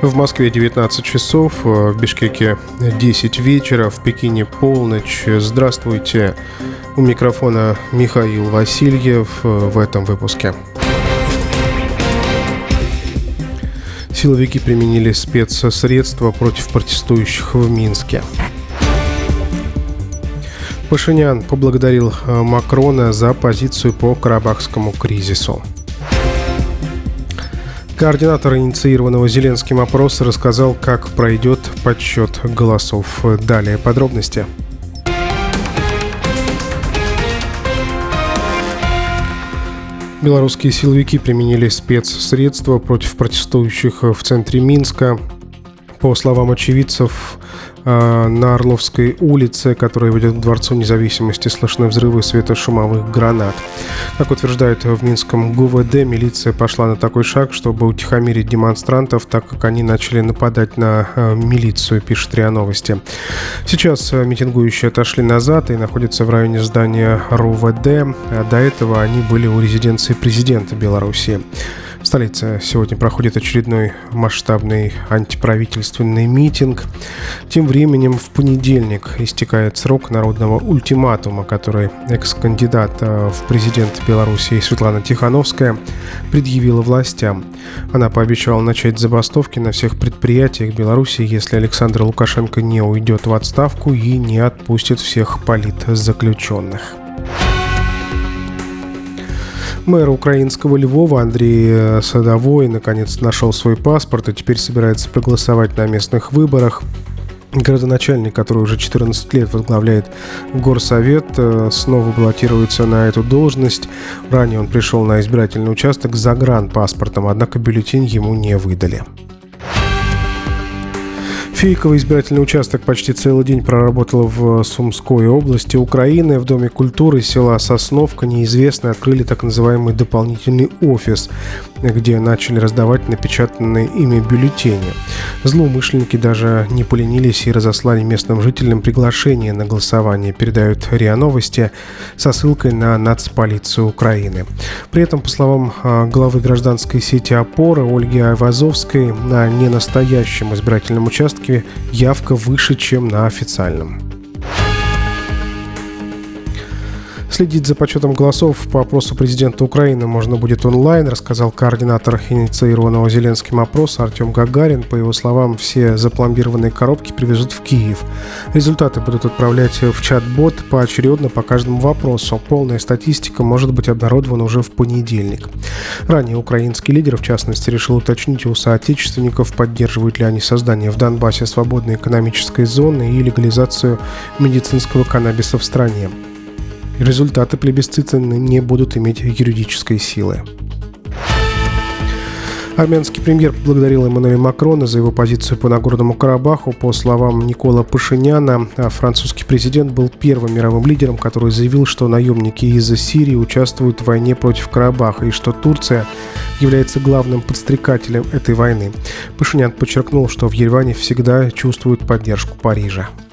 В Москве 19 часов, в Бишкеке 10 вечера, в Пекине полночь. Здравствуйте. У микрофона Михаил Васильев в этом выпуске. Силовики применили спецсредства против протестующих в Минске. Пашинян поблагодарил Макрона за позицию по карабахскому кризису. Координатор инициированного Зеленским опроса рассказал, как пройдет подсчет голосов. Далее подробности. Белорусские силовики применили спецсредства против протестующих в центре Минска. По словам очевидцев, на Орловской улице, которая ведет к Дворцу Независимости, слышны взрывы светошумовых гранат. Как утверждают в Минском ГУВД, милиция пошла на такой шаг, чтобы утихомирить демонстрантов, так как они начали нападать на милицию, пишет РИА Новости. Сейчас митингующие отошли назад и находятся в районе здания РУВД. До этого они были у резиденции президента Беларуси. В столице сегодня проходит очередной масштабный антиправительственный митинг. Тем временем в понедельник истекает срок народного ультиматума, который экс-кандидат в президенты Беларуси Светлана Тихановская предъявила властям. Она пообещала начать забастовки на всех предприятиях Беларуси, если Александр Лукашенко не уйдет в отставку и не отпустит всех политзаключенных. Мэр украинского Львова Андрей Садовой наконец нашел свой паспорт и теперь собирается проголосовать на местных выборах. Градоначальник, который уже 14 лет возглавляет горсовет, снова баллотируется на эту должность. Ранее он пришел на избирательный участок с загранпаспортом, однако бюллетень ему не выдали. Фейковый избирательный участок почти целый день проработал в Сумской области Украины. В Доме культуры села Сосновка неизвестные открыли так называемый дополнительный офис, где начали раздавать напечатанные ими бюллетени. Злоумышленники даже не поленились и разослали местным жителям приглашение на голосование, передают РИА Новости со ссылкой на Нацполицию Украины. При этом, по словам главы гражданской сети «Опора» Ольги Айвазовской, на ненастоящем избирательном участке явка выше, чем на официальном. Следить за подсчетом голосов по опросу президента Украины можно будет онлайн, рассказал координатор инициированного Зеленским опроса Артем Гагарин. По его словам, все запломбированные коробки привезут в Киев. Результаты будут отправлять в чат-бот поочередно по каждому вопросу. Полная статистика может быть обнародована уже в понедельник. Ранее украинский лидер, в частности, решил уточнить у соотечественников, поддерживают ли они создание в Донбассе свободной экономической зоны и легализацию медицинского каннабиса в стране. Результаты плебисцита не будут иметь юридической силы. Армянский премьер поблагодарил Эммануэля Макрона за его позицию по Нагорному Карабаху. По словам Никола Пашиняна, французский президент был первым мировым лидером, который заявил, что наемники из Сирии участвуют в войне против Карабаха и что Турция является главным подстрекателем этой войны. Пашинян подчеркнул, что в Ереване всегда чувствуют поддержку Парижа.